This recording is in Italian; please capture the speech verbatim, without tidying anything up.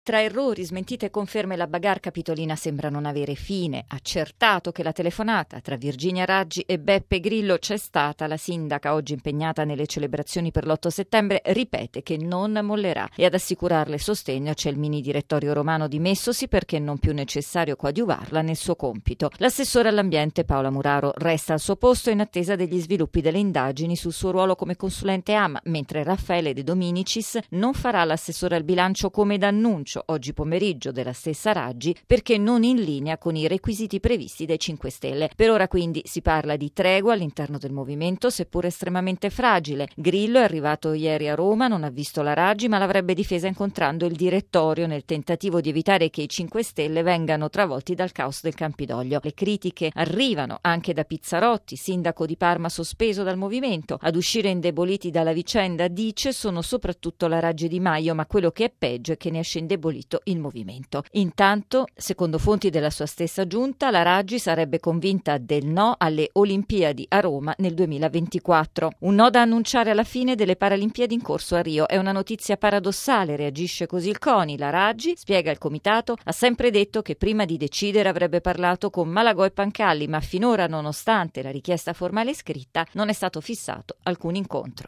Tra errori, smentite e conferme, la bagarre capitolina sembra non avere fine. Accertato che la telefonata tra Virginia Raggi e Beppe Grillo c'è stata, la sindaca, oggi impegnata nelle celebrazioni per l'otto settembre, ripete che non mollerà e ad assicurarle sostegno c'è il mini direttorio romano dimessosi perché non più necessario coadiuvarla nel suo compito. L'assessore all'ambiente Paola Muraro resta al suo posto in attesa degli sviluppi delle indagini sul suo ruolo come consulente A M, mentre Raffaele De Dominicis non farà l'assessore al bilancio come d'annuncio oggi pomeriggio della stessa Raggi perché non in linea con i requisiti previsti dai cinque Stelle. Per ora quindi si parla di tregua all'interno del movimento, seppur estremamente fragile. Grillo è arrivato ieri a Roma, non ha visto la Raggi ma l'avrebbe difesa incontrando il direttorio nel tentativo di evitare che i cinque Stelle vengano travolti dal caos del Campidoglio. Le critiche arrivano anche da Pizzarotti, sindaco di Parma sospeso dal movimento. Ad uscire indeboliti dalla vicenda, dice, sono soprattutto la Raggi Di Maio, ma quello che è peggio è che ne esce indebolito il movimento. Intanto, secondo fonti della sua stessa giunta, la Raggi sarebbe convinta del no alle Olimpiadi a Roma nel duemilaventiquattro. Un no da annunciare alla fine delle Paralimpiadi in corso a Rio. È una notizia paradossale, reagisce così il CONI. La Raggi, spiega il comitato, ha sempre detto che prima di decidere avrebbe parlato con Malagò e Pancalli, ma finora, nonostante la richiesta formale scritta, non è stato fissato alcun incontro.